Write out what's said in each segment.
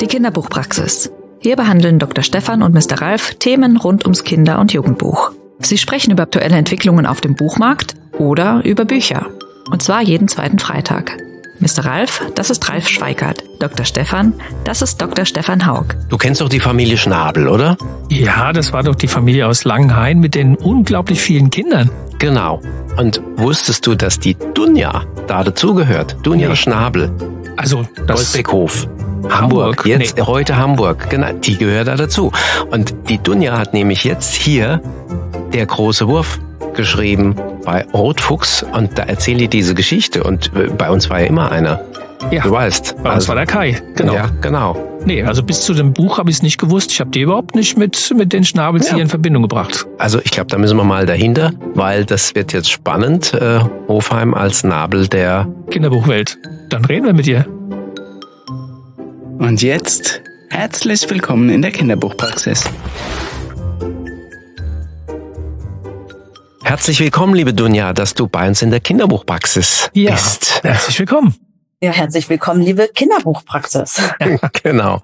Die Kinderbuchpraxis. Hier behandeln Dr. Stefan und Mr. Ralf Themen rund ums Kinder- und Jugendbuch. Sie sprechen über aktuelle Entwicklungen auf dem Buchmarkt oder über Bücher. Und zwar jeden zweiten Freitag. Mr. Ralf, das ist Ralf Schweikart. Dr. Stefan, das ist Dr. Stefan Haug. Du kennst doch die Familie Schnabel, oder? Ja, das war doch die Familie aus Langenhain mit den unglaublich vielen Kindern. Genau. Und wusstest du, dass die Dunja da dazugehört? Dunja Schnabel. Also das Goldbeckhof. Hamburg. Jetzt, heute Hamburg. Genau, die gehört da dazu. Und die Dunja hat nämlich jetzt hier Der große Wurf geschrieben bei Rotfuchs und da erzählt die diese Geschichte und bei uns war ja immer einer. Ja, du weißt. Bei uns war der Kai, genau. Ja, genau. Nee, also bis zu dem Buch habe ich es nicht gewusst. Ich habe die überhaupt nicht mit den Schnabels hier in Verbindung gebracht. Also ich glaube, da müssen wir mal dahinter, weil das wird jetzt spannend. Hofheim als Nabel der Kinderbuchwelt. Dann reden wir mit dir. Und jetzt herzlich willkommen in der Kinderbuchpraxis. Herzlich willkommen, liebe Dunja, dass du bei uns in der Kinderbuchpraxis bist. Herzlich willkommen. Ja, herzlich willkommen, liebe Kinderbuchpraxis. Genau.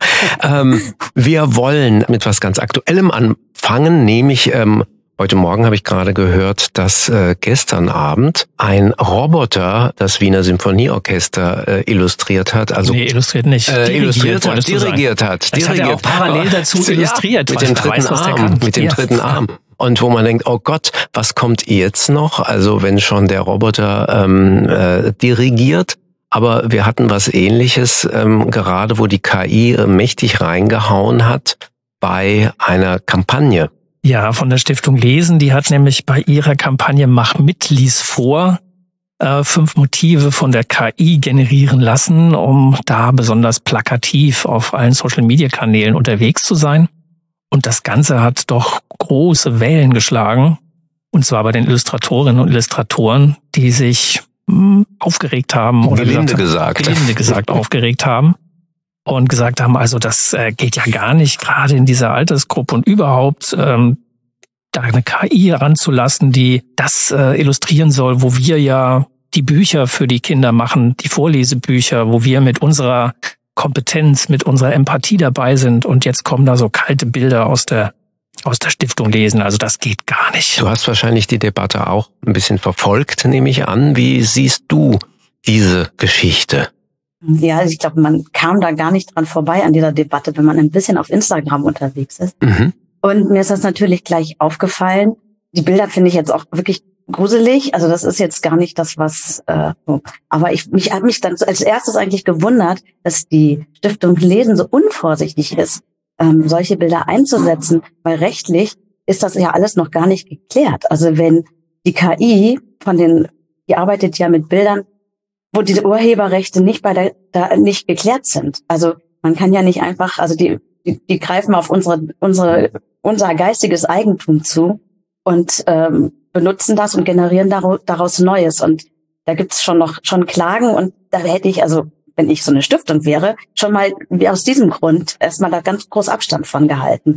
Wir wollen mit was ganz Aktuellem anfangen, nämlich heute Morgen habe ich gerade gehört, dass gestern Abend ein Roboter das Wiener Symphonieorchester illustriert hat. Also illustriert nicht. Dirigiert hat. Das hat er auch parallel dazu illustriert. Mit dem dritten Arm. Und wo man denkt, oh Gott, was kommt jetzt noch? Also wenn schon der Roboter dirigiert. Aber wir hatten was Ähnliches gerade, wo die KI mächtig reingehauen hat bei einer Kampagne. Ja, von der Stiftung Lesen. Die hat nämlich bei ihrer Kampagne Mach mit, lies vor 5 Motive von der KI generieren lassen, um da besonders plakativ auf allen Social-Media-Kanälen unterwegs zu sein. Und das Ganze hat doch große Wellen geschlagen. Und zwar bei den Illustratorinnen und Illustratoren, die sich aufgeregt haben. Oder gelinde gesagt aufgeregt haben. Und gesagt haben, also das geht ja gar nicht, gerade in dieser Altersgruppe und überhaupt da eine KI heranzulassen, die das illustrieren soll, wo wir ja die Bücher für die Kinder machen, die Vorlesebücher, wo wir mit unserer Kompetenz, mit unserer Empathie dabei sind und jetzt kommen da so kalte Bilder aus der Stiftung Lesen. Also das geht gar nicht. Du hast wahrscheinlich die Debatte auch ein bisschen verfolgt, nehme ich an. Wie siehst du diese Geschichte? Ja, ich glaube, man kam da gar nicht dran vorbei an dieser Debatte, wenn man ein bisschen auf Instagram unterwegs ist. Mhm. Und mir ist das natürlich gleich aufgefallen. Die Bilder finde ich jetzt auch wirklich gruselig. Also das ist jetzt gar nicht das, was... aber ich habe mich dann als erstes eigentlich gewundert, dass die Stiftung Lesen so unvorsichtig ist, solche Bilder einzusetzen, weil rechtlich ist das ja alles noch gar nicht geklärt. Also wenn die KI die arbeitet ja mit Bildern, wo diese Urheberrechte nicht nicht geklärt sind. Also man kann ja nicht einfach, also die greifen auf unser geistiges Eigentum zu und benutzen das und generieren daraus Neues. Und da gibt's schon Klagen und da hätte ich, also wenn ich so eine Stiftung wäre, schon mal wie aus diesem Grund erstmal da ganz groß Abstand von gehalten.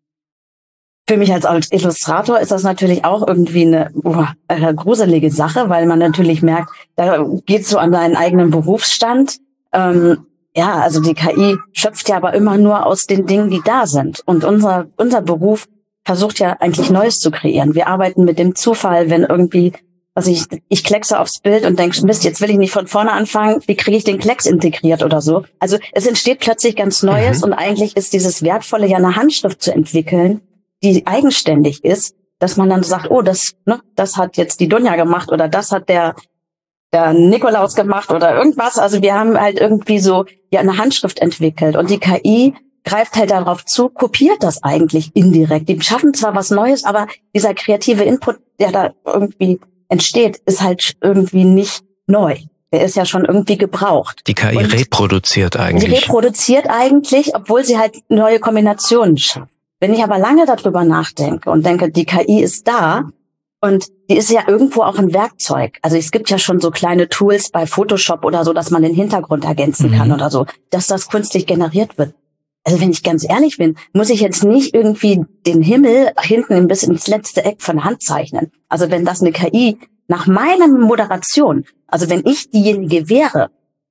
Für mich als Illustrator ist das natürlich auch irgendwie eine gruselige Sache, weil man natürlich merkt, da geht's so an seinen eigenen Berufsstand. Also die KI schöpft ja aber immer nur aus den Dingen, die da sind. Und unser Beruf versucht ja eigentlich Neues zu kreieren. Wir arbeiten mit dem Zufall, wenn irgendwie, ich kleckse aufs Bild und denke, Mist, jetzt will ich nicht von vorne anfangen, wie kriege ich den Klecks integriert oder so. Also es entsteht plötzlich ganz Neues und eigentlich ist dieses Wertvolle ja eine Handschrift zu entwickeln, die eigenständig ist, dass man dann sagt, oh, das hat jetzt die Dunja gemacht oder das hat der Nikolaus gemacht oder irgendwas. Also wir haben halt irgendwie so eine Handschrift entwickelt und die KI greift halt darauf zu, kopiert das eigentlich indirekt. Die schaffen zwar was Neues, aber dieser kreative Input, der da irgendwie entsteht, ist halt irgendwie nicht neu. Der ist ja schon irgendwie gebraucht. Die KI reproduziert eigentlich, obwohl sie halt neue Kombinationen schafft. Wenn ich aber lange darüber nachdenke und denke, die KI ist da und die ist ja irgendwo auch ein Werkzeug. Also es gibt ja schon so kleine Tools bei Photoshop oder so, dass man den Hintergrund ergänzen kann oder so, dass das künstlich generiert wird. Also wenn ich ganz ehrlich bin, muss ich jetzt nicht irgendwie den Himmel hinten bis ins letzte Eck von Hand zeichnen. Also wenn das eine KI nach meiner Moderation, also wenn ich diejenige wäre,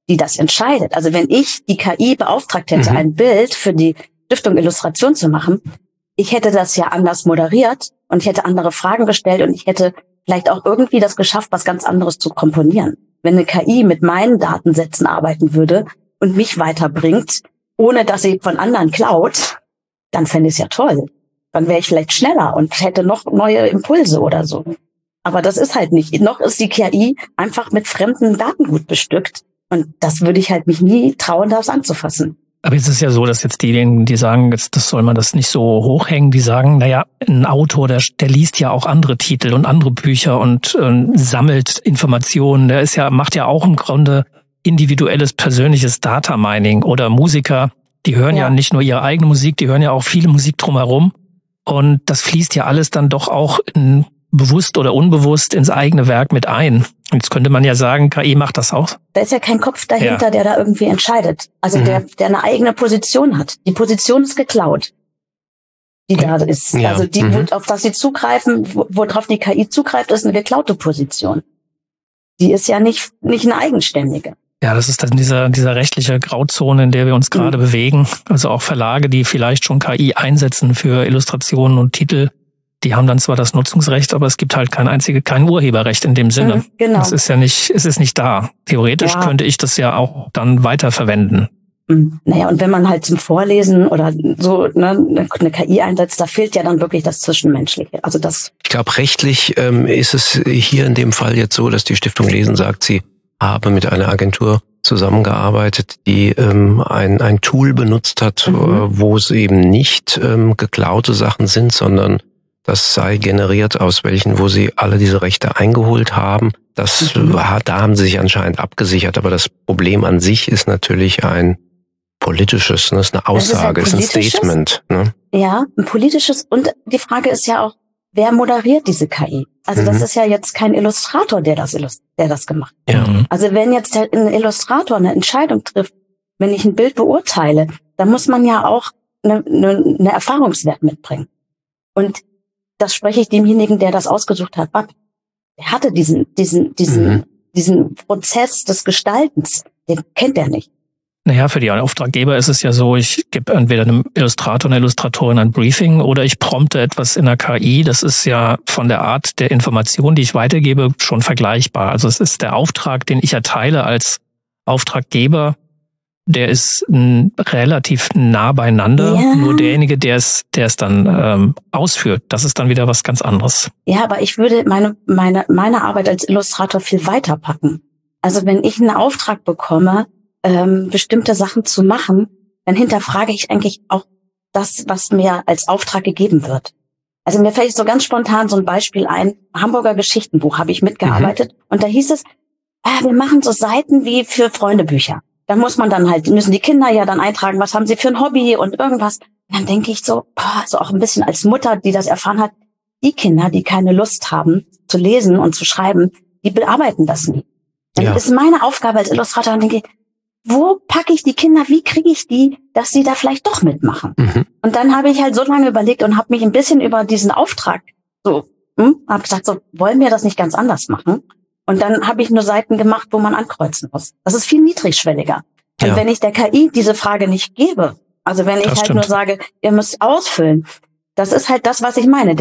die das entscheidet. Also wenn ich die KI beauftragt hätte, ein Bild für die Stiftung Illustration zu machen, ich hätte das ja anders moderiert und ich hätte andere Fragen gestellt und ich hätte vielleicht auch irgendwie das geschafft, was ganz anderes zu komponieren. Wenn eine KI mit meinen Datensätzen arbeiten würde und mich weiterbringt, ohne dass sie von anderen klaut, dann fände ich es ja toll. Dann wäre ich vielleicht schneller und hätte noch neue Impulse oder so. Aber das ist halt nicht. Noch ist die KI einfach mit fremden Datengut bestückt. Und das würde ich halt mich nie trauen, das anzufassen. Aber jetzt ist ja so, dass jetzt diejenigen, die sagen, jetzt das soll man das nicht so hochhängen, die sagen, naja, ein Autor, der liest ja auch andere Titel und andere Bücher und sammelt Informationen. Der macht ja auch im Grunde individuelles, persönliches Data Mining. Oder Musiker, die hören ja nicht nur ihre eigene Musik, die hören ja auch viele Musik drumherum. Und das fließt ja alles dann doch auch bewusst oder unbewusst ins eigene Werk mit ein. Und jetzt könnte man ja sagen, KI macht das auch. Da ist ja kein Kopf dahinter, der da irgendwie entscheidet. Also der eine eigene Position hat. Die Position ist geklaut, die da ist. Ja. Also die, auf das sie zugreifen, worauf die KI zugreift, ist eine geklaute Position. Die ist ja nicht eine eigenständige. Ja, das ist dann dieser rechtliche Grauzone, in der wir uns gerade bewegen. Also auch Verlage, die vielleicht schon KI einsetzen für Illustrationen und Titel, die haben dann zwar das Nutzungsrecht, aber es gibt halt kein Urheberrecht in dem Sinne. Genau. Es ist nicht da. Theoretisch könnte ich das ja auch dann weiterverwenden. Naja, und wenn man halt zum Vorlesen oder so eine KI einsetzt, da fehlt ja dann wirklich das Zwischenmenschliche. Also das. Ich glaube, rechtlich ist es hier in dem Fall jetzt so, dass die Stiftung Lesen sagt, sie habe mit einer Agentur zusammengearbeitet, die ein Tool benutzt hat, wo es eben nicht geklaute Sachen sind, sondern das sei generiert aus welchen, wo sie alle diese Rechte eingeholt haben. Da haben sie sich anscheinend abgesichert, aber das Problem an sich ist natürlich ein politisches, ne? Das ist eine Aussage, ist ein Statement. Ne? Ja, ein politisches, und die Frage ist ja auch, wer moderiert diese KI? Also das ist ja jetzt kein Illustrator, der das gemacht hat. Ja. Also wenn jetzt ein Illustrator eine Entscheidung trifft, wenn ich ein Bild beurteile, dann muss man ja auch eine Erfahrungswert mitbringen. Und das spreche ich demjenigen, der das ausgesucht hat, ab. Er hatte diesen Prozess des Gestaltens, den kennt er nicht. Naja, für die Auftraggeber ist es ja so, ich gebe entweder einem Illustrator, einer Illustratorin ein Briefing oder ich prompte etwas in der KI. Das ist ja von der Art der Information, die ich weitergebe, schon vergleichbar. Also es ist der Auftrag, den ich erteile als Auftraggeber, der ist relativ nah beieinander. Ja. Nur derjenige, der es dann ausführt, das ist dann wieder was ganz anderes. Ja, aber ich würde meine Arbeit als Illustrator viel weiter packen. Also wenn ich einen Auftrag bekomme, bestimmte Sachen zu machen, dann hinterfrage ich eigentlich auch das, was mir als Auftrag gegeben wird. Also mir fällt so ganz spontan so ein Beispiel ein. Hamburger Geschichtenbuch habe ich mitgearbeitet und da hieß es, wir machen so Seiten wie für Freundebücher. Da müssen die Kinder ja dann eintragen, was haben sie für ein Hobby und irgendwas. Und dann denke ich so auch ein bisschen als Mutter, die das erfahren hat, die Kinder, die keine Lust haben zu lesen und zu schreiben, die bearbeiten das nie. Dann ist meine Aufgabe als Illustrator, und denke ich, wo packe ich die Kinder, wie kriege ich die, dass sie da vielleicht doch mitmachen? Und dann habe ich halt so lange überlegt und habe mich ein bisschen über diesen Auftrag habe gesagt, so wollen wir das nicht ganz anders machen? Und dann habe ich nur Seiten gemacht, wo man ankreuzen muss. Das ist viel niedrigschwelliger. Und wenn ich der KI diese Frage nicht gebe, also wenn ich nur sage, ihr müsst ausfüllen, das ist halt das, was ich meine.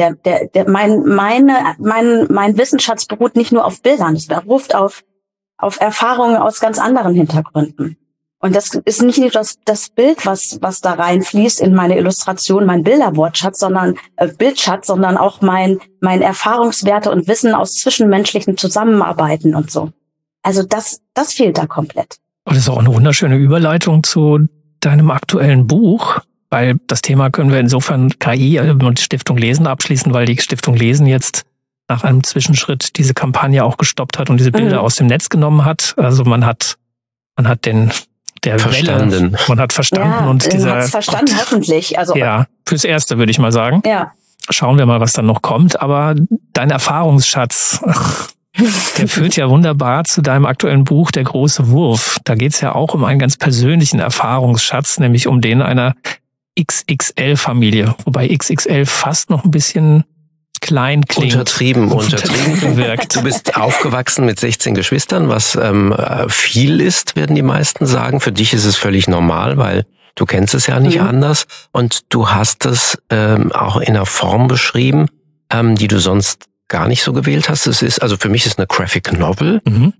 Mein Wissensschatz beruht nicht nur auf Bildern, es beruht auf Erfahrungen aus ganz anderen Hintergründen. Und das ist nicht nur das Bild, was da reinfließt in meine Illustration, mein Bilderwortschatz, sondern auch mein Erfahrungswerte und Wissen aus zwischenmenschlichen Zusammenarbeiten und so. Also das fehlt da komplett. Und das ist auch eine wunderschöne Überleitung zu deinem aktuellen Buch, weil das Thema können wir insofern KI und Stiftung Lesen abschließen, weil die Stiftung Lesen jetzt nach einem Zwischenschritt diese Kampagne auch gestoppt hat und diese Bilder aus dem Netz genommen hat. Also man hat verstanden. Welle, man hat verstanden und hat's verstanden, hoffentlich. Also ja, fürs Erste würde ich mal sagen. Ja. Schauen wir mal, was dann noch kommt. Aber dein Erfahrungsschatz, der führt ja wunderbar zu deinem aktuellen Buch Der große Wurf. Da geht's ja auch um einen ganz persönlichen Erfahrungsschatz, nämlich um den einer XXL-Familie. Wobei XXL fast noch ein bisschen klein klingt. Untertrieben wirkt. Du bist aufgewachsen mit 16 Geschwistern, was viel ist, werden die meisten sagen. Für dich ist es völlig normal, weil du kennst es ja nicht anders. Und du hast es auch in einer Form beschrieben, die du sonst gar nicht so gewählt hast. Es ist, also für mich ist es eine Graphic Novel.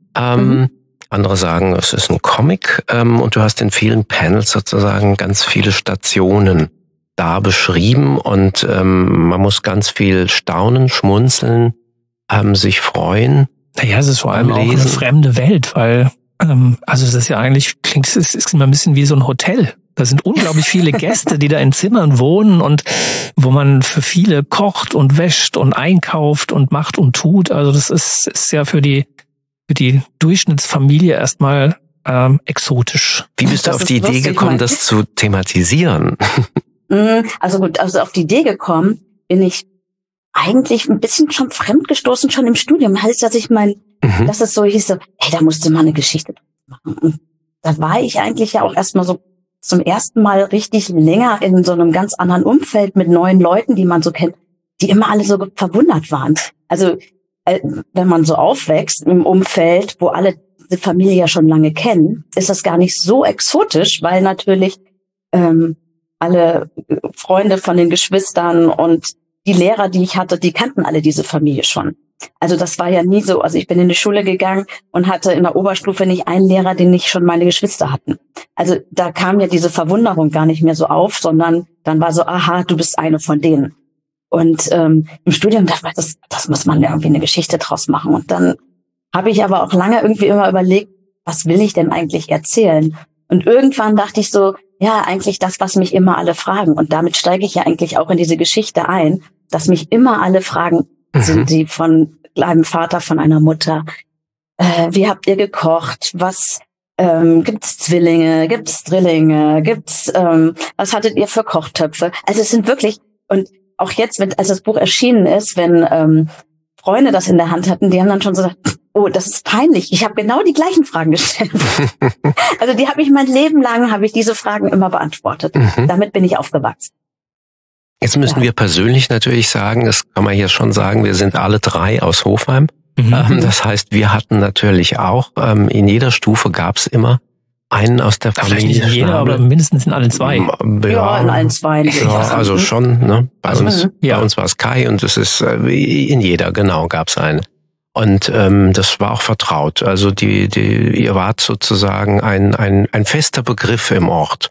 Andere sagen, es ist ein Comic. Und du hast in vielen Panels sozusagen ganz viele Stationen da beschrieben. Und man muss ganz viel staunen, schmunzeln, sich freuen. Naja, es ist vor allem auch eine fremde Welt, weil also es ist ja eigentlich, es ist immer ein bisschen wie so ein Hotel. Da sind unglaublich viele Gäste, die da in Zimmern wohnen und wo man für viele kocht und wäscht und einkauft und macht und tut. Also das ist ja für die Durchschnittsfamilie erstmal exotisch. Wie bist du auf die Idee gekommen, das zu thematisieren? Also gut, also auf die Idee gekommen bin ich eigentlich ein bisschen schon fremdgestoßen, schon im Studium. Heißt, dass ich dass es so hieß, hey, da musste man eine Geschichte machen. Und da war ich eigentlich ja auch erstmal so zum ersten Mal richtig länger in so einem ganz anderen Umfeld mit neuen Leuten, die man so kennt, die immer alle so verwundert waren. Also wenn man so aufwächst im Umfeld, wo alle die Familie ja schon lange kennen, ist das gar nicht so exotisch, weil natürlich alle Freunde von den Geschwistern und die Lehrer, die ich hatte, die kannten alle diese Familie schon. Also das war ja nie so. Also ich bin in die Schule gegangen und hatte in der Oberstufe nicht einen Lehrer, den nicht schon meine Geschwister hatten. Also da kam ja diese Verwunderung gar nicht mehr so auf, sondern dann war so, aha, du bist eine von denen. Und im Studium dachte ich, das muss man ja irgendwie eine Geschichte draus machen. Und dann habe ich aber auch lange irgendwie immer überlegt, was will ich denn eigentlich erzählen? Und irgendwann dachte ich so, ja, eigentlich das, was mich immer alle fragen. Und damit steige ich ja eigentlich auch in diese Geschichte ein, dass mich immer alle fragen, sind die von einem Vater, von einer Mutter, wie habt ihr gekocht, was gibt's Zwillinge, gibt's Drillinge, was hattet ihr für Kochtöpfe? Also es sind wirklich, und auch jetzt, als das Buch erschienen ist, wenn Freunde das in der Hand hatten, die haben dann schon so gesagt, oh, das ist peinlich, ich habe genau die gleichen Fragen gestellt. Also die habe ich mein Leben lang, habe ich diese Fragen immer beantwortet. Damit bin ich aufgewachsen. Jetzt müssen wir persönlich natürlich sagen, das kann man hier schon sagen, wir sind alle drei aus Hofheim. Das heißt, wir hatten natürlich auch, in jeder Stufe gab es immer einen aus der Familie. Vielleicht nicht jeder, aber mindestens in allen zwei. Ja, in allen zwei. Ja, also schon. Ne? Bei uns war es Kai und es ist in jeder, genau, gab es einen. Und das war auch vertraut. Also ihr wart sozusagen ein fester Begriff im Ort.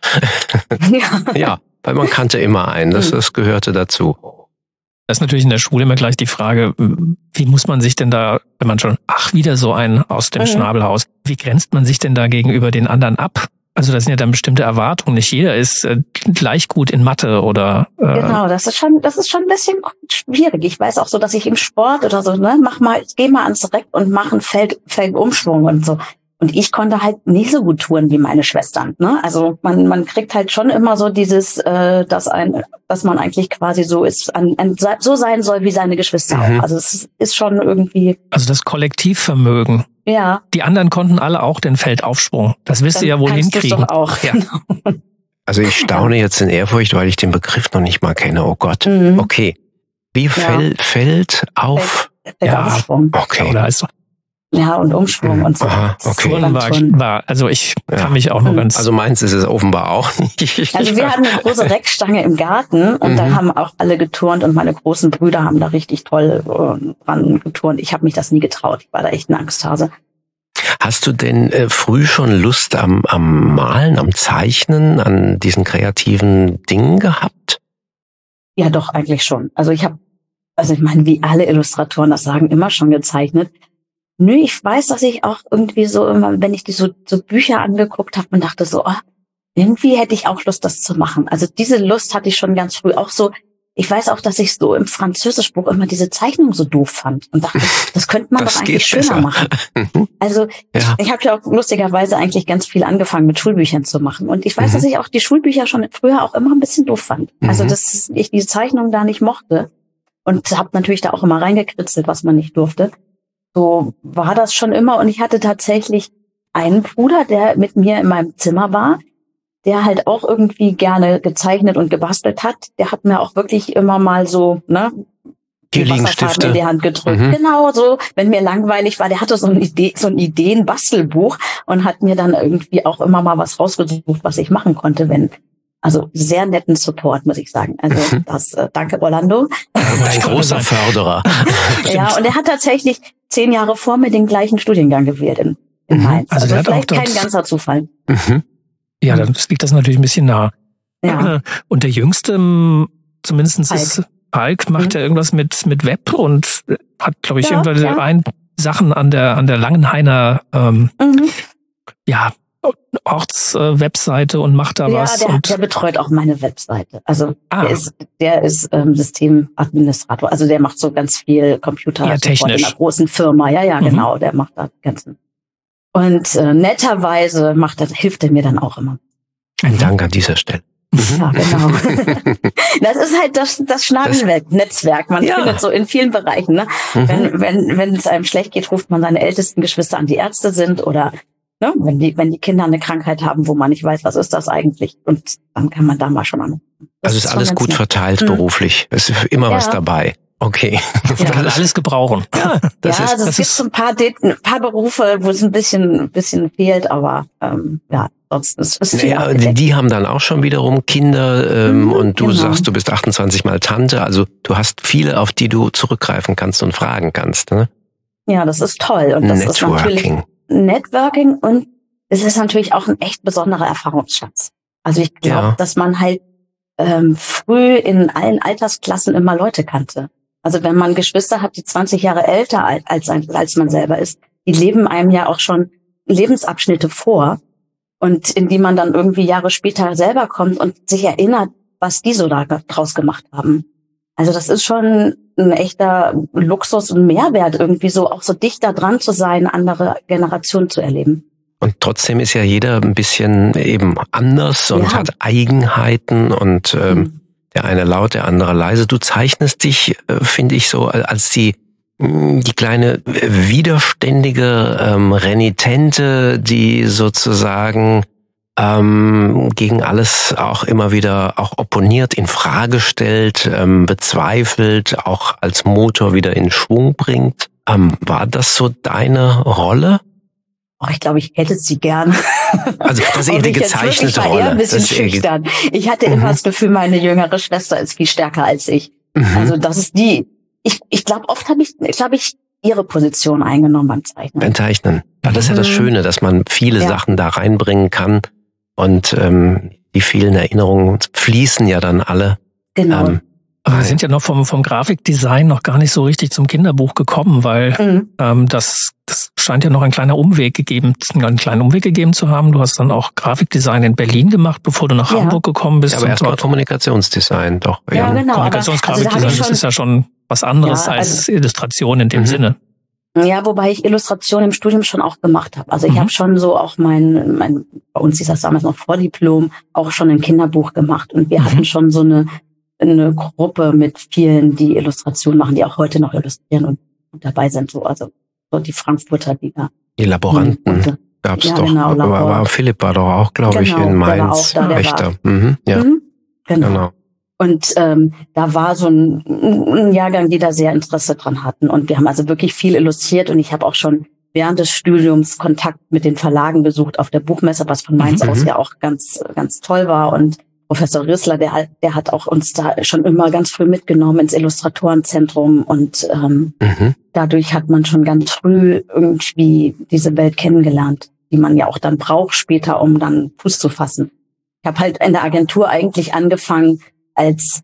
Ja, weil man kannte immer einen. Das gehörte dazu. Das ist natürlich in der Schule immer gleich die Frage, wie muss man sich denn da, wenn man schon, wieder so ein aus dem Schnabelhaus, wie grenzt man sich denn da gegenüber den anderen ab? Also das sind ja dann bestimmte Erwartungen. Nicht jeder ist gleich gut in Mathe oder... Genau, das ist schon ein bisschen schwierig. Ich weiß auch so, dass ich im Sport oder so, ne, geh mal ans Reck und mach einen Feldumschwung und so. Und ich konnte halt nicht so gut touren wie meine Schwestern, ne? Also man kriegt halt schon immer so dieses, dass man eigentlich quasi so ist, so sein soll wie seine Geschwister auch. Also es ist schon irgendwie. Also das Kollektivvermögen. Ja. Die anderen konnten alle auch den Feldaufsprung. Das wirst du ja wohl hinkriegen. Doch auch. Ja. Genau. Also ich staune jetzt in Ehrfurcht, weil ich den Begriff noch nicht mal kenne. Oh Gott. Okay. Wie Feld auf? Feldaufsprung. Okay. Oder also ja, und Umschwung und so. Aha, okay. Also ich kann mich auch nur ganz... Also meins ist es offenbar auch nicht. Also wir hatten eine große Reckstange im Garten und da haben auch alle geturnt und meine großen Brüder haben da richtig toll dran geturnt. Ich habe mich das nie getraut. Ich war da echt eine Angsthase. Hast du denn früh schon Lust am Malen, am Zeichnen, an diesen kreativen Dingen gehabt? Ja, doch, eigentlich schon. Also ich meine, wie alle Illustratoren das sagen, immer schon gezeichnet. Nö, ich weiß, dass ich auch irgendwie so immer, wenn ich die so Bücher angeguckt habe und dachte so, irgendwie hätte ich auch Lust, das zu machen. Also diese Lust hatte ich schon ganz früh. Auch so, ich weiß auch, dass ich so im Französischbuch immer diese Zeichnung so doof fand und dachte, das könnte man doch eigentlich schöner machen. Also ich habe ja auch lustigerweise eigentlich ganz viel angefangen mit Schulbüchern zu machen. Und ich weiß, dass ich auch die Schulbücher schon früher auch immer ein bisschen doof fand. Also dass ich die Zeichnung da nicht mochte und habe natürlich da auch immer reingekritzelt, was man nicht durfte. So war das schon immer. Und ich hatte tatsächlich einen Bruder, der mit mir in meinem Zimmer war, der halt auch irgendwie gerne gezeichnet und gebastelt hat. Der hat mir auch wirklich immer mal so, ne, Hier liegen Stifte in die Hand gedrückt. Genau so, wenn mir langweilig war, der hatte so ein Ideen-Bastelbuch und hat mir dann irgendwie auch immer mal was rausgesucht, was ich machen konnte, also sehr netten Support, muss ich sagen. Also danke Orlando. Ein großer Förderer. Ja, und er hat tatsächlich 10 Jahre vor mir den gleichen Studiengang gewählt in Mainz. Also der hat vielleicht auch kein ganzer Zufall. Ja, dann liegt das natürlich ein bisschen nah. Ja. Und der Jüngste, zumindest ist Falk, macht ja irgendwas mit Web und hat, glaube ich, irgendwelche Sachen an der Langenhainer Ortswebseite und macht da was. Der betreut auch meine Webseite. Also der ist Systemadministrator. Also der macht so ganz viel Computer in einer großen Firma. Ja, genau. Der macht da ganzen. Und netterweise hilft er mir dann auch immer. Ein Dank an dieser Stelle. Ja, genau. Das ist halt das Schnabennetzwerk. Man findet so in vielen Bereichen. Ne? Wenn es einem schlecht geht, ruft man seine ältesten Geschwister an, die Ärzte sind oder wenn die Kinder eine Krankheit haben, wo man nicht weiß, was ist das eigentlich, und dann kann man da mal schon anrufen. Also ist alles gut verteilt beruflich. Es ist immer was dabei. Okay. Man kann alles gebrauchen. Ja, also es gibt so ein paar Berufe, wo es ein bisschen fehlt, aber sonst ist es viel. Die haben dann auch schon wiederum Kinder und du sagst, du bist 28 Mal Tante, also du hast viele, auf die du zurückgreifen kannst und fragen kannst. Ne? Ja, das ist toll. Und das ist natürlich Networking, und es ist natürlich auch ein echt besonderer Erfahrungsschatz. Also ich glaube, dass man halt früh in allen Altersklassen immer Leute kannte. Also wenn man Geschwister hat, die 20 Jahre älter als man selber ist, die leben einem ja auch schon Lebensabschnitte vor, und in die man dann irgendwie Jahre später selber kommt und sich erinnert, was die so da draus gemacht haben. Also das ist schon ein echter Luxus und Mehrwert, irgendwie so auch so dichter dran zu sein, andere Generationen zu erleben. Und trotzdem ist ja jeder ein bisschen eben anders und hat Eigenheiten und der eine laut, der andere leise. Du zeichnest dich, finde ich, so als die kleine widerständige Renitente, die sozusagen gegen alles auch immer wieder auch opponiert, in Frage stellt, bezweifelt, auch als Motor wieder in Schwung bringt. War das so deine Rolle? Ich glaube, ich hätte sie gern. Also das ist eher die gezeichnete Rolle. Ich war eher ein bisschen schüchtern. Ich hatte immer das Gefühl, meine jüngere Schwester ist viel stärker als ich. Also das ist die. Ich glaube, oft habe ich ihre Position eingenommen beim Zeichnen. Beim Zeichnen. Ja, das ist ja das Schöne, dass man viele Sachen da reinbringen kann. Und die vielen Erinnerungen fließen ja dann alle. Genau. Aber wir sind ja noch vom Grafikdesign noch gar nicht so richtig zum Kinderbuch gekommen, weil das scheint ja noch einen kleinen Umweg gegeben zu haben. Du hast dann auch Grafikdesign in Berlin gemacht, bevor du nach Hamburg gekommen bist. Ja, aber erstmal Kommunikationsdesign, doch. Ja, genau. Kommunikationsgrafikdesign, das ist ja schon was anderes als Illustration in dem Sinne. Ja, wobei ich Illustration im Studium schon auch gemacht habe. Also ich habe schon so auch bei uns hieß das damals noch Vordiplom, auch schon ein Kinderbuch gemacht. Und wir hatten schon so eine Gruppe mit vielen, die Illustration machen, die auch heute noch illustrieren und dabei sind. So die Frankfurter Liga. Die Laboranten gab's doch. Genau, Philipp war doch auch, glaube ich, in Mainz. Rechter. Genau. Und da war so ein Jahrgang, die da sehr Interesse dran hatten. Und wir haben also wirklich viel illustriert. Und ich habe auch schon während des Studiums Kontakt mit den Verlagen besucht auf der Buchmesse, was von Mainz aus ja auch ganz, ganz toll war. Und Professor Rissler, der hat auch uns da schon immer ganz früh mitgenommen ins Illustratorenzentrum. Und dadurch hat man schon ganz früh irgendwie diese Welt kennengelernt, die man ja auch dann braucht später, um dann Fuß zu fassen. Ich habe halt in der Agentur eigentlich angefangen, als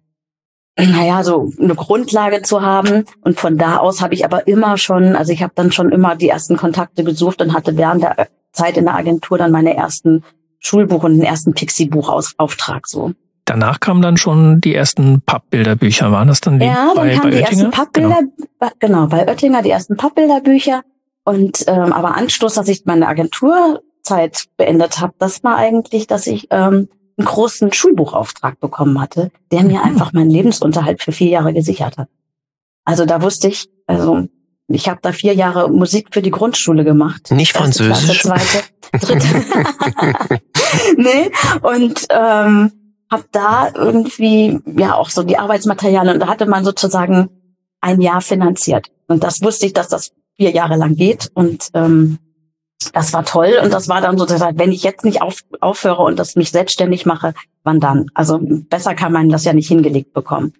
so eine Grundlage zu haben. Und von da aus habe ich aber immer schon, also ich habe dann schon immer die ersten Kontakte gesucht und hatte während der Zeit in der Agentur dann meine ersten Schulbuch und den ersten Pixie-Buch-Auftrag so. Danach kamen dann schon die ersten Pappbilderbücher, waren das dann dann kamen die ersten Pappbilder, genau, bei Oettinger die ersten Pappbilderbücher. Und aber Anstoß, dass ich meine Agenturzeit beendet habe, das war eigentlich, dass ich einen großen Schulbuchauftrag bekommen hatte, der mir einfach meinen Lebensunterhalt für 4 Jahre gesichert hat. Also da wusste ich, ich habe da 4 Jahre Musik für die Grundschule gemacht. Nicht Französisch? Klasse, 2., 3. Nee, und habe da irgendwie auch so die Arbeitsmaterialien, und da hatte man sozusagen ein Jahr finanziert. Und das wusste ich, dass das 4 Jahre lang geht. Und das war toll. Und das war dann so, wenn ich jetzt nicht aufhöre und das mich selbstständig mache, wann dann? Also besser kann man das ja nicht hingelegt bekommen.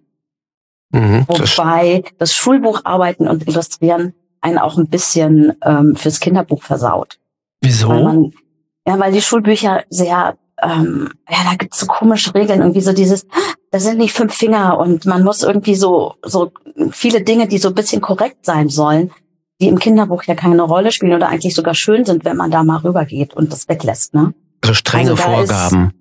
Wobei das Schulbucharbeiten und Illustrieren einen auch ein bisschen fürs Kinderbuch versaut. Wieso? Weil die Schulbücher sehr, da gibt's so komische Regeln, irgendwie so da sind nicht 5 Finger und man muss irgendwie so viele Dinge, die so ein bisschen korrekt sein sollen, die im Kinderbuch ja keine Rolle spielen oder eigentlich sogar schön sind, wenn man da mal rübergeht und das weglässt, ne? Also strenge Vorgaben.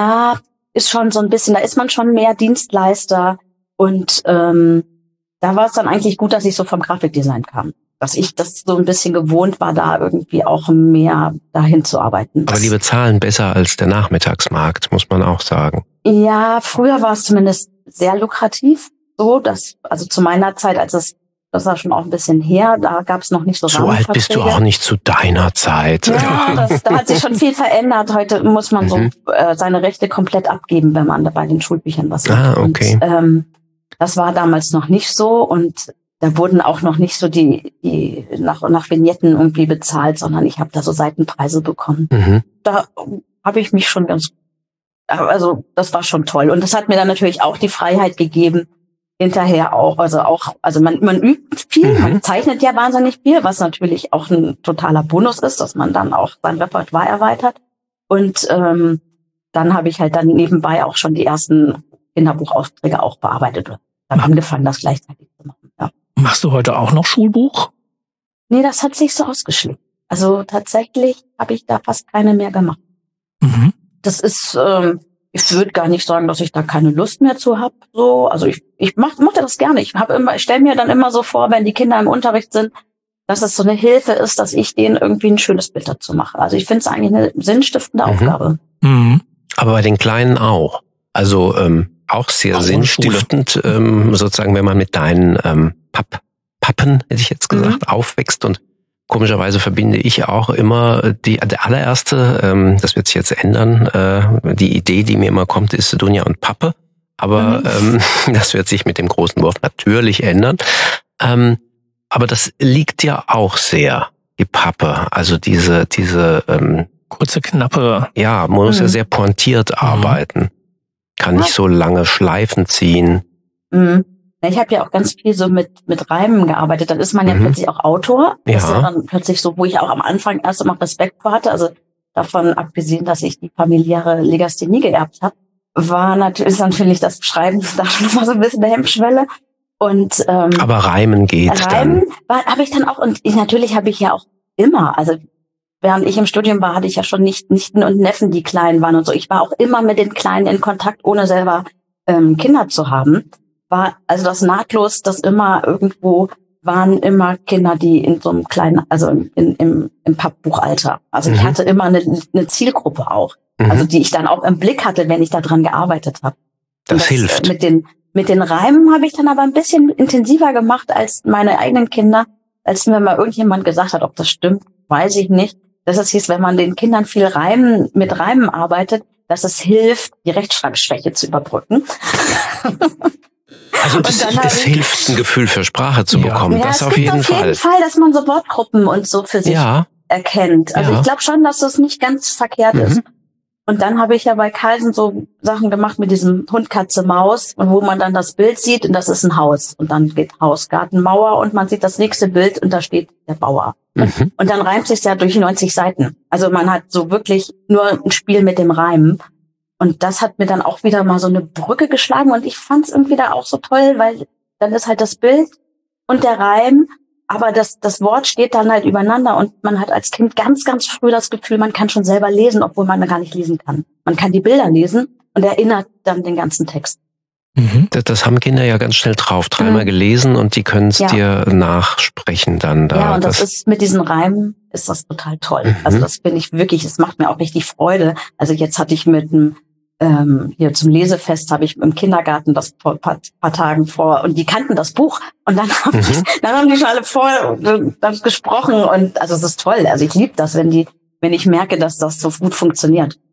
Ist schon so ein bisschen, da ist man schon mehr Dienstleister und da war es dann eigentlich gut, dass ich so vom Grafikdesign kam. Dass ich das so ein bisschen gewohnt war, da irgendwie auch mehr dahin zu arbeiten. Aber die bezahlen besser als der Nachmittagsmarkt, muss man auch sagen. Ja, früher war es zumindest sehr lukrativ. Also zu meiner Zeit, das war schon auch ein bisschen her, da gab es noch nicht so So alt bist du auch nicht zu deiner Zeit. Ja, da hat sich schon viel verändert. Heute muss man so seine Rechte komplett abgeben, wenn man da bei den Schulbüchern was macht. Okay. Und, das war damals noch nicht so und da wurden auch noch nicht so die nach Vignetten irgendwie bezahlt, sondern ich habe da so Seitenpreise bekommen. Da habe ich mich schon also das war schon toll. Und das hat mir dann natürlich auch die Freiheit gegeben, hinterher auch, also man übt viel, man zeichnet ja wahnsinnig viel, was natürlich auch ein totaler Bonus ist, dass man dann auch sein Repertoire erweitert. Und dann habe ich halt dann nebenbei auch schon die ersten Kinderbuchaufträge auch bearbeitet und dann angefangen, das gleichzeitig zu machen. Ja. Machst du heute auch noch Schulbuch? Nee, das hat sich so ausgeschlichen. Also tatsächlich habe ich da fast keine mehr gemacht. Das ist, ich würde gar nicht sagen, dass ich da keine Lust mehr zu habe. So, also ich mochte das gerne. Ich stelle mir dann immer so vor, wenn die Kinder im Unterricht sind, dass es so eine Hilfe ist, dass ich denen irgendwie ein schönes Bild dazu mache. Also ich finde es eigentlich eine sinnstiftende Aufgabe. Aber bei den Kleinen auch. Also auch sehr sinnstiftend, sozusagen, wenn man mit deinen Pappen, hätte ich jetzt gesagt, aufwächst. Und komischerweise verbinde ich auch immer der allererste, das wird sich jetzt ändern, die Idee, die mir immer kommt, ist Dunja und Pappe. Aber das wird sich mit dem großen Wurf natürlich ändern. Aber das liegt ja auch sehr, die Pappe. Also diese kurze, knappe. Ja, man muss ja sehr pointiert arbeiten. Kann nicht so lange Schleifen ziehen. Ich habe ja auch ganz viel so mit Reimen gearbeitet. Dann ist man ja plötzlich auch Autor. Das ist ja dann plötzlich so, wo ich auch am Anfang erst immer Respekt vor hatte. Also davon abgesehen, dass ich die familiäre Legasthenie geerbt habe, ist natürlich das Schreiben da schon mal so ein bisschen eine Hemmschwelle. Und aber Reimen geht Reimen habe ich dann auch, und natürlich habe ich ja auch immer, also während ich im Studium war, hatte ich ja schon Nichten und Neffen, die klein waren und so. Ich war auch immer mit den Kleinen in Kontakt, ohne selber Kinder zu haben. War also das nahtlos, dass immer irgendwo waren immer Kinder, die in so einem kleinen, also im Pappbuchalter. Also ich hatte immer eine Zielgruppe auch, also die ich dann auch im Blick hatte, wenn ich da dran gearbeitet habe. Das hilft. Mit den Reimen habe ich dann aber ein bisschen intensiver gemacht als meine eigenen Kinder, als mir mal irgendjemand gesagt hat, ob das stimmt, weiß ich nicht. Das hieß, wenn man den Kindern viel mit Reimen arbeitet, dass es hilft, die Rechtschreibschwäche zu überbrücken. Also es hilft, ein Gefühl für Sprache zu bekommen. Ja, das auf jeden Fall. Auf jeden Fall, dass man so Wortgruppen und so für sich erkennt. Also ich glaube schon, dass das nicht ganz verkehrt ist. Und dann habe ich ja bei Carlsen so Sachen gemacht mit diesem Hund, Katze, Maus, wo man dann das Bild sieht und das ist ein Haus. Und dann geht Haus, Garten, Mauer und man sieht das nächste Bild und da steht der Bauer. Und dann reimt sich ja durch 90 Seiten. Also man hat so wirklich nur ein Spiel mit dem Reimen. Und das hat mir dann auch wieder mal so eine Brücke geschlagen und ich fand es irgendwie da auch so toll, weil dann ist halt das Bild und der Reim, aber das Wort steht dann halt übereinander und man hat als Kind ganz, ganz früh das Gefühl, man kann schon selber lesen, obwohl man gar nicht lesen kann. Man kann die Bilder lesen und erinnert dann den ganzen Text. Das haben Kinder ja ganz schnell drauf, dreimal gelesen und die können es dir nachsprechen dann da. Ja, und das ist mit diesen Reimen ist das total toll. Also das finde ich wirklich, es macht mir auch richtig Freude. Also jetzt hatte ich mit einem hier zum Lesefest habe ich im Kindergarten das vor ein paar Tagen und die kannten das Buch und dann haben die schon alle das gesprochen und also es ist toll. Also ich liebe das, wenn ich merke, dass das so gut funktioniert.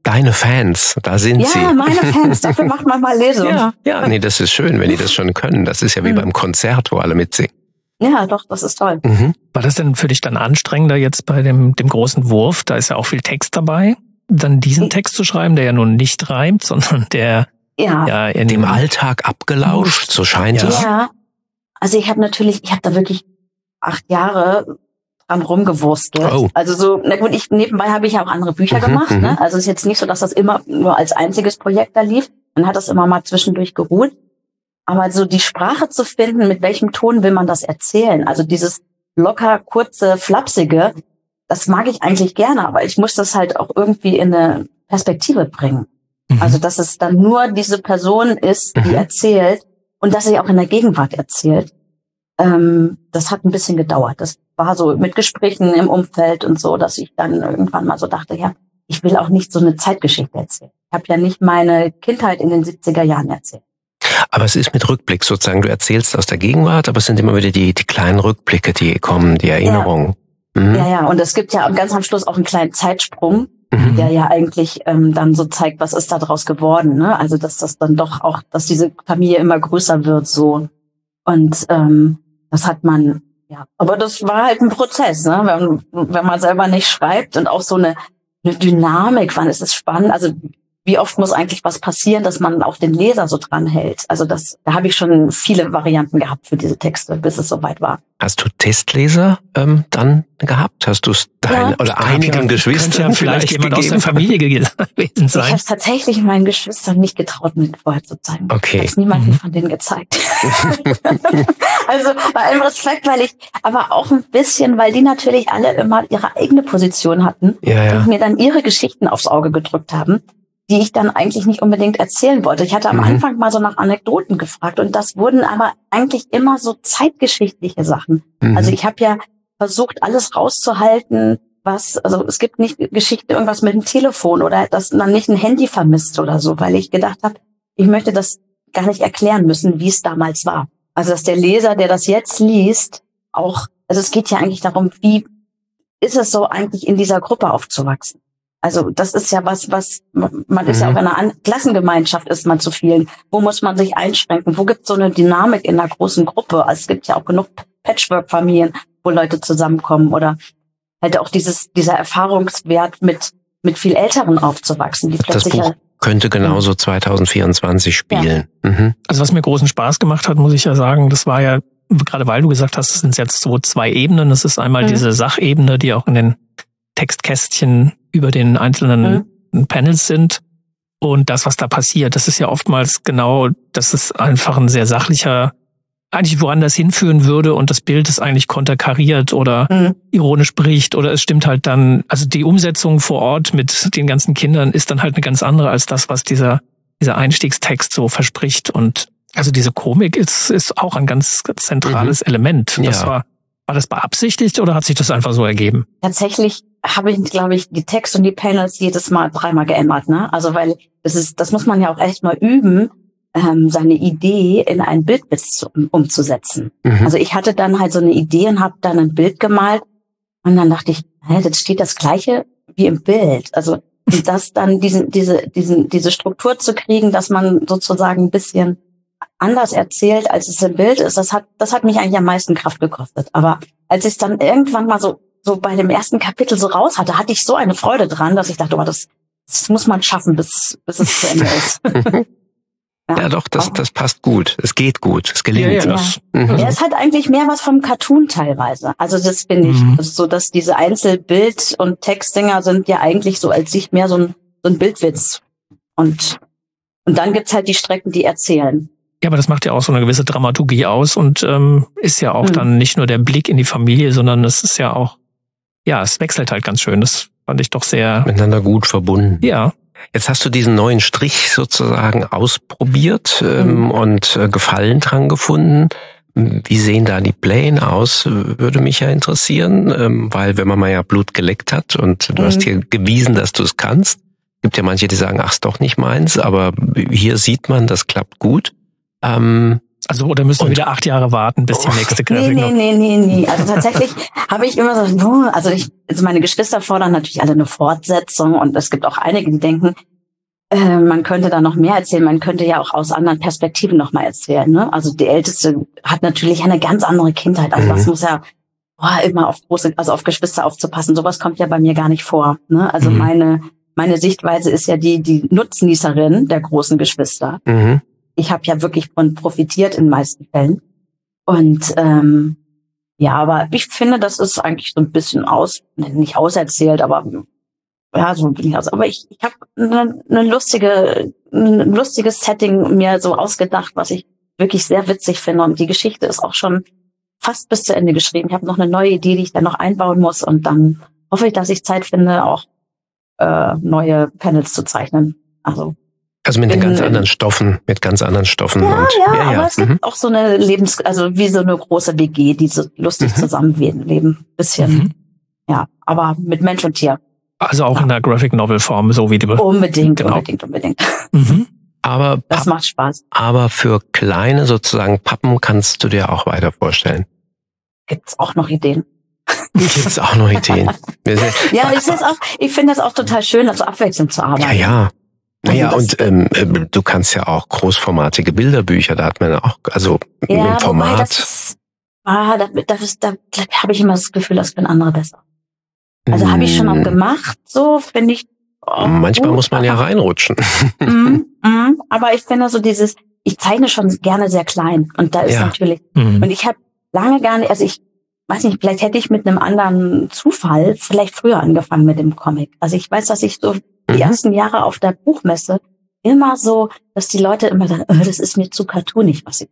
Deine Fans, da sind sie. Ja, meine Fans, dafür macht man mal Lesung. Ja, nee, das ist schön, wenn die das schon können. Das ist ja wie beim Konzert, wo alle mitsingen. Ja, doch, das ist toll. War das denn für dich dann anstrengender jetzt bei dem großen Wurf? Da ist ja auch viel Text dabei. Dann diesen Text zu schreiben, der ja nun nicht reimt, sondern der ja in dem Alltag abgelauscht, so scheint es. Ja, also ich habe da wirklich 8 Jahre dran rumgewurstelt. Oh. Also so, na gut, nebenbei habe ich ja auch andere Bücher gemacht. Ne? Also es ist jetzt nicht so, dass das immer nur als einziges Projekt da lief. Man hat das immer mal zwischendurch geruht. Aber so die Sprache zu finden, mit welchem Ton will man das erzählen? Also dieses locker, kurze, flapsige, das mag ich eigentlich gerne, aber ich muss das halt auch irgendwie in eine Perspektive bringen. Also dass es dann nur diese Person ist, die erzählt und dass sie auch in der Gegenwart erzählt. Das hat ein bisschen gedauert. Das war so mit Gesprächen im Umfeld und so, dass ich dann irgendwann mal so dachte, ja, ich will auch nicht so eine Zeitgeschichte erzählen. Ich habe ja nicht meine Kindheit in den 70er Jahren erzählt. Aber es ist mit Rückblick sozusagen, du erzählst aus der Gegenwart, aber es sind immer wieder die kleinen Rückblicke, die kommen, die Erinnerungen. Ja, und es gibt ja ganz am Schluss auch einen kleinen Zeitsprung, der ja eigentlich dann so zeigt, was ist da draus geworden, ne? Also dass das dann doch auch, dass diese Familie immer größer wird so. Und das hat man, ja, aber das war halt ein Prozess, ne? Wenn man selber nicht schreibt und auch so eine Dynamik, wann ist es spannend, also wie oft muss eigentlich was passieren, dass man auch den Leser so dran hält. Also da habe ich schon viele Varianten gehabt für diese Texte, bis es soweit war. Hast du Testleser dann gehabt? Hast du es oder einigen Geschwistern ja vielleicht jemand aus der Familie gewesen sein? Ich habe es tatsächlich meinen Geschwistern nicht getraut, mir vorher zu zeigen. Okay. Ich habe es niemandem von denen gezeigt. Also bei allem Respekt, aber auch ein bisschen, weil die natürlich alle immer ihre eigene Position hatten und mir dann ihre Geschichten aufs Auge gedrückt haben, die ich dann eigentlich nicht unbedingt erzählen wollte. Ich hatte am Anfang mal so nach Anekdoten gefragt und das wurden aber eigentlich immer so zeitgeschichtliche Sachen. Also ich habe ja versucht, alles rauszuhalten, also es gibt nicht Geschichten, irgendwas mit dem Telefon oder dass man nicht ein Handy vermisst oder so, weil ich gedacht habe, ich möchte das gar nicht erklären müssen, wie es damals war. Also dass der Leser, der das jetzt liest, auch, also es geht ja eigentlich darum, wie ist es so eigentlich in dieser Gruppe aufzuwachsen? Also das ist ja was man ist ja auch in einer Klassengemeinschaft, ist man zu vielen. Wo muss man sich einschränken? Wo gibt es so eine Dynamik in einer großen Gruppe? Also es gibt ja auch genug Patchwork-Familien, wo Leute zusammenkommen oder halt auch dieser Erfahrungswert mit viel Älteren aufzuwachsen, die plötzlich das Buch könnte genauso 2024 spielen. Ja. Also was mir großen Spaß gemacht hat, muss ich ja sagen, das war ja, gerade weil du gesagt hast, es sind jetzt so 2 Ebenen. Das ist einmal diese Sachebene, die auch in den Textkästchen über den einzelnen Panels sind. Und das, was da passiert, das ist ja oftmals genau, das ist einfach ein sehr sachlicher, eigentlich woran das hinführen würde und das Bild ist eigentlich konterkariert oder ironisch bricht oder es stimmt halt dann, also die Umsetzung vor Ort mit den ganzen Kindern ist dann halt eine ganz andere als das, was dieser Einstiegstext so verspricht. Und also diese Komik ist auch ein ganz zentrales Element. Das war das beabsichtigt oder hat sich das einfach so ergeben? Tatsächlich habe ich, glaube ich, die Texte und die Panels jedes Mal 3-mal geändert, ne? Also weil das muss man ja auch echt mal üben, seine Idee in einen Bildwitz umzusetzen. Also ich hatte dann halt so eine Idee und habe dann ein Bild gemalt und dann dachte ich, das steht das Gleiche wie im Bild. Also das dann diese Struktur zu kriegen, dass man sozusagen ein bisschen anders erzählt, als es im Bild ist, das hat mich eigentlich am meisten Kraft gekostet. Aber als ich es dann irgendwann mal so bei dem ersten Kapitel so raus hatte ich so eine Freude dran, dass ich dachte, oh, das muss man schaffen, bis es zu Ende ist. Ja, doch, das passt gut. Es geht gut. Es gelingt. Ja. Es hat eigentlich mehr was vom Cartoon teilweise. Also das finde ich, so dass diese Einzelbild- und Textdinger sind ja eigentlich so als sich mehr so ein Bildwitz. Und dann gibt's halt die Strecken, die erzählen. Ja, aber das macht ja auch so eine gewisse Dramaturgie aus und ist ja auch dann nicht nur der Blick in die Familie, sondern es ist ja auch, es wechselt halt ganz schön. Das fand ich doch sehr miteinander gut verbunden. Ja. Jetzt hast du diesen neuen Strich sozusagen ausprobiert und Gefallen dran gefunden. Wie sehen da die Pläne aus? Würde mich ja interessieren, weil wenn man mal ja Blut geleckt hat und du hast hier gewiesen, dass du es kannst. Gibt ja manche, die sagen, ach, ist doch nicht meins, aber hier sieht man, das klappt gut. Also Also, oder müssen wir wieder 8 Jahre warten, bis die nächste Grafik noch... Nee. Also tatsächlich habe ich immer so, also meine Geschwister fordern natürlich alle eine Fortsetzung und es gibt auch einige, die denken, man könnte da noch mehr erzählen, man könnte ja auch aus anderen Perspektiven noch mal erzählen, ne? Also die Älteste hat natürlich eine ganz andere Kindheit, also das muss ja immer auf Geschwister aufzupassen, sowas kommt ja bei mir gar nicht vor, ne? Also meine Sichtweise ist ja die Nutznießerin der großen Geschwister. Ich habe ja wirklich von profitiert in den meisten Fällen. Und aber ich finde, das ist eigentlich so ein bisschen nicht auserzählt, aber ja, so bin ich aus. Aber ich habe ein lustiges Setting mir so ausgedacht, was ich wirklich sehr witzig finde. Und die Geschichte ist auch schon fast bis zu Ende geschrieben. Ich habe noch eine neue Idee, die ich dann noch einbauen muss. Und dann hoffe ich, dass ich Zeit finde, auch neue Panels zu zeichnen. Also mit ganz anderen Stoffen. Ja, aber es gibt auch so eine wie so eine große WG, die so lustig zusammenleben. Bisschen, aber mit Mensch und Tier. Also auch in der Graphic Novel Form, so wie die... Unbedingt. Aber das macht Spaß. Aber für kleine sozusagen Pappen kannst du dir auch weiter vorstellen. Gibt's auch noch Ideen. Ja, ich finde das auch total schön, also abwechselnd zu arbeiten. Ja. Naja, und du kannst ja auch großformatige Bilderbücher, da hat man auch, also im Format. Da habe ich immer das Gefühl, das können andere besser. Also habe ich schon auch gemacht, so finde ich. Manchmal muss man ja reinrutschen. Aber ich finde so ich zeichne schon gerne sehr klein und da ist natürlich, und ich habe lange gar nicht, also ich weiß nicht, vielleicht hätte ich mit einem anderen Zufall vielleicht früher angefangen mit dem Comic. Also ich weiß, dass ich so die ersten Jahre auf der Buchmesse immer so, dass die Leute immer sagen, das ist mir zu cartoonig, was ich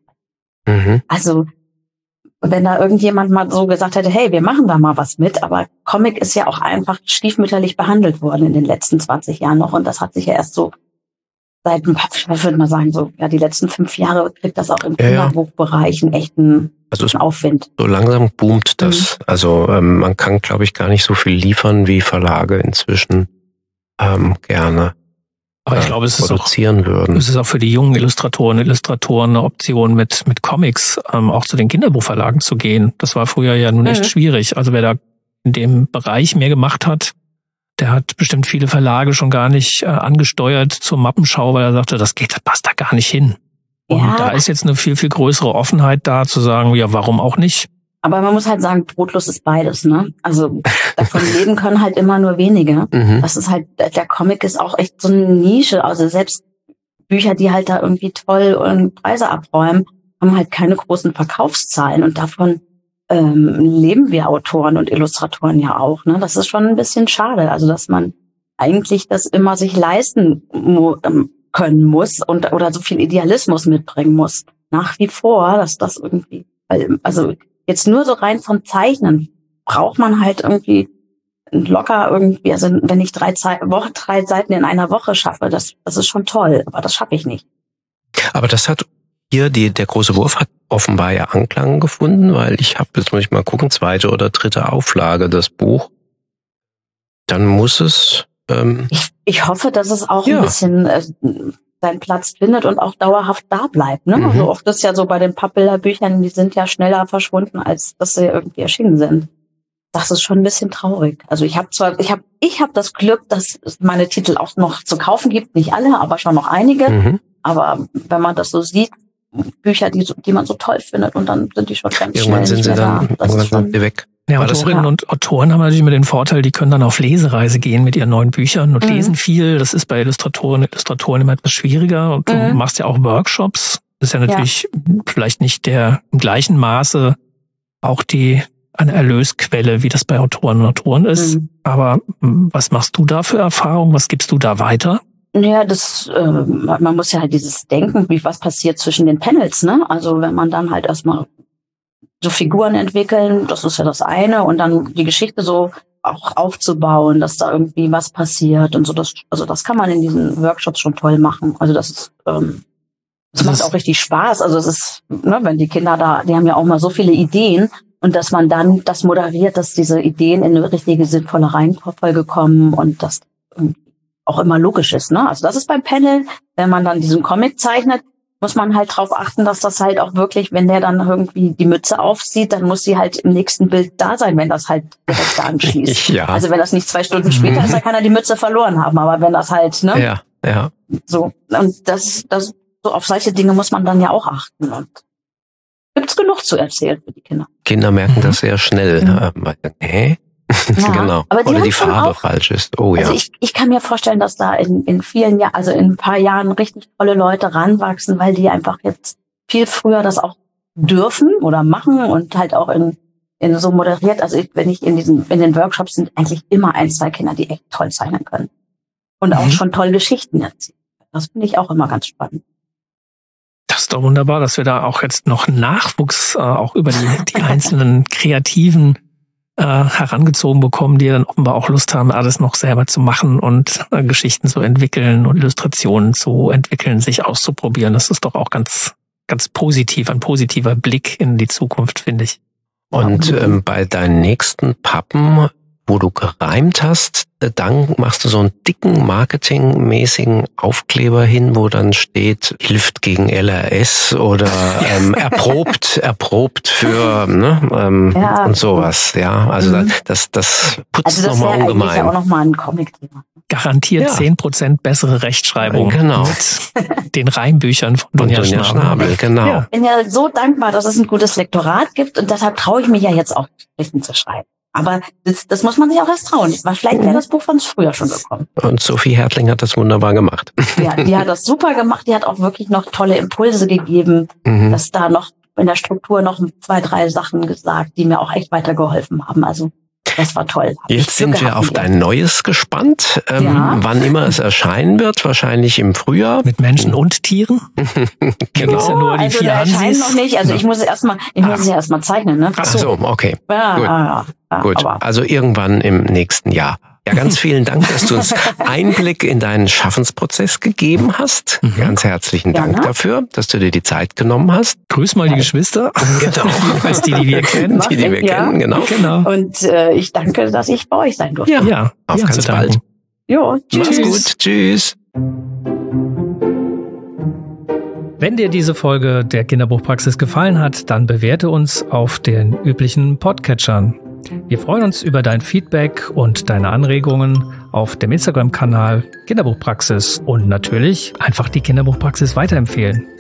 Also wenn da irgendjemand mal so gesagt hätte, hey, wir machen da mal was mit, aber Comic ist ja auch einfach stiefmütterlich behandelt worden in den letzten 20 Jahren noch und das hat sich ja erst so seit, ich würde mal sagen, so die letzten 5 Jahre kriegt das auch im Kinderbuchbereich einen echten Aufwind. So langsam boomt das. Also man kann, glaube ich, gar nicht so viel liefern, wie Verlage inzwischen gerne aber ich glaube, produzieren würden. Es ist auch für die jungen Illustratoren eine Option, mit Comics auch zu den Kinderbuchverlagen zu gehen. Das war früher ja nun echt schwierig. Also wer da in dem Bereich mehr gemacht hat, der hat bestimmt viele Verlage schon gar nicht angesteuert zur Mappenschau, weil er sagte, das passt da gar nicht hin. Und da ist jetzt eine viel, viel größere Offenheit da, zu sagen, ja, warum auch nicht? Aber man muss halt sagen, brotlos ist beides, ne? Also davon leben können halt immer nur wenige. Das ist halt, der Comic ist auch echt so eine Nische. Also selbst Bücher, die halt da irgendwie toll und Preise abräumen, haben halt keine großen Verkaufszahlen. Und davon leben wir Autoren und Illustratoren ja auch, ne? Das ist schon ein bisschen schade. Also dass man eigentlich das immer sich leisten können muss oder so viel Idealismus mitbringen muss. Nach wie vor, dass das irgendwie, also jetzt nur so rein vom Zeichnen braucht man halt irgendwie locker irgendwie, also wenn ich 3 Seiten in einer Woche schaffe, das ist schon toll, aber das schaffe ich nicht. Aber das hat hier, der große Wurf hat offenbar ja Anklang gefunden, weil jetzt muss ich mal gucken, 2. oder 3. Auflage, das Buch. Dann muss es... Ich hoffe, dass es auch ein bisschen seinen Platz findet und auch dauerhaft da bleibt. Ne? Also oft ist ja so bei den Pappbilderbüchern, die sind ja schneller verschwunden, als dass sie irgendwie erschienen sind. Das ist schon ein bisschen traurig. Also ich habe das Glück, dass es meine Titel auch noch zu kaufen gibt. Nicht alle, aber schon noch einige. Aber wenn man das so sieht, Bücher, die man so toll findet und dann sind die schon ganz irgendwann schnell sind sie dann weg. Ja, Autorinnen und Autoren haben natürlich immer den Vorteil, die können dann auf Lesereise gehen mit ihren neuen Büchern und lesen viel. Das ist bei Illustratoren immer etwas schwieriger. Und du machst ja auch Workshops. Das ist ja natürlich vielleicht nicht im gleichen Maße auch eine Erlösquelle, wie das bei Autoren und Autoren ist. Aber was machst du da für Erfahrungen? Was gibst du da weiter? Ja, man muss ja halt dieses Denken, was passiert zwischen den Panels, ne? Also wenn man dann halt erstmal so Figuren entwickeln, das ist ja das eine, und dann die Geschichte so auch aufzubauen, dass da irgendwie was passiert und so. Das kann man in diesen Workshops schon toll machen. Also das macht auch richtig Spaß. Also es ist, ne, wenn die Kinder die haben ja auch mal so viele Ideen, und dass man dann das moderiert, dass diese Ideen in eine richtige sinnvolle Reihenfolge kommen und das auch immer logisch ist, ne? Also das ist beim Panel, wenn man dann diesen Comic zeichnet, muss man halt drauf achten, dass das halt auch wirklich, wenn der dann irgendwie die Mütze aufzieht, dann muss sie halt im nächsten Bild da sein, wenn das halt direkt da anschließt. Ja. Also wenn das nicht 2 Stunden später ist, dann kann er die Mütze verloren haben. Aber wenn das halt, ne? Ja. So. Und das, so auf solche Dinge muss man dann ja auch achten. Und gibt's genug zu erzählen für die Kinder. Kinder merken das sehr schnell. Ja, genau. Aber oder die Farbe auch, falsch ist. Oh ja. Also ich kann mir vorstellen, dass da in vielen Jahren, also in ein paar Jahren richtig tolle Leute ranwachsen, weil die einfach jetzt viel früher das auch dürfen oder machen und halt auch in so moderiert. Also wenn ich in den Workshops sind eigentlich immer 1, 2 Kinder, die echt toll zeichnen können. Und auch schon tolle Geschichten erzählen. Das finde ich auch immer ganz spannend. Das ist doch wunderbar, dass wir da auch jetzt noch Nachwuchs auch über die einzelnen Kreativen herangezogen bekommen, die dann offenbar auch Lust haben, alles noch selber zu machen und Geschichten zu entwickeln und Illustrationen zu entwickeln, sich auszuprobieren. Das ist doch auch ganz, ganz positiv, ein positiver Blick in die Zukunft, finde ich. Und bei deinen nächsten Pappen, wo du gereimt hast, dann machst du so einen dicken marketingmäßigen Aufkleber hin, wo dann steht, hilft gegen LRS oder erprobt für und sowas. Ja, also das putzt nochmal ungemein. Also das wäre auch nochmal ein Comic-Thema. Garantiert 10% bessere Rechtschreibung mit den Reimbüchern von Dunja Schnabel. Genau. Ja. Ich bin ja so dankbar, dass es ein gutes Lektorat gibt und deshalb traue ich mich ja jetzt auch, Geschichten zu schreiben. Aber das muss man sich auch erst trauen. Vielleicht wäre das Buch von uns früher schon gekommen. Und Sophie Hertling hat das wunderbar gemacht. Ja, die hat das super gemacht. Die hat auch wirklich noch tolle Impulse gegeben, dass da noch in der Struktur noch 2, 3 Sachen gesagt, die mir auch echt weitergeholfen haben. Also das war toll. Jetzt sind wir auf dein Neues gespannt. Wann immer es erscheinen wird, wahrscheinlich im Frühjahr. Mit Menschen und Tieren? Genau. Ja nur die also 4 der erscheint noch nicht. Also ich muss es ja erstmal zeichnen. Ne? Ach so, okay. Ja, Gut. Also irgendwann im nächsten Jahr. Ja, ganz vielen Dank, dass du uns Einblick in deinen Schaffensprozess gegeben hast. Ganz herzlichen Dank dafür, dass du dir die Zeit genommen hast. Grüß mal die Geschwister. Genau. Die wir kennen. Die wir kennen, genau. Und ich danke, dass ich bei euch sein durfte. Ja, auf ganz bald. Jo, tschüss. Mach's gut. Tschüss. Wenn dir diese Folge der Kinderbuchpraxis gefallen hat, dann bewerte uns auf den üblichen Podcatchern. Wir freuen uns über dein Feedback und deine Anregungen auf dem Instagram-Kanal Kinderbuchpraxis und natürlich einfach die Kinderbuchpraxis weiterempfehlen.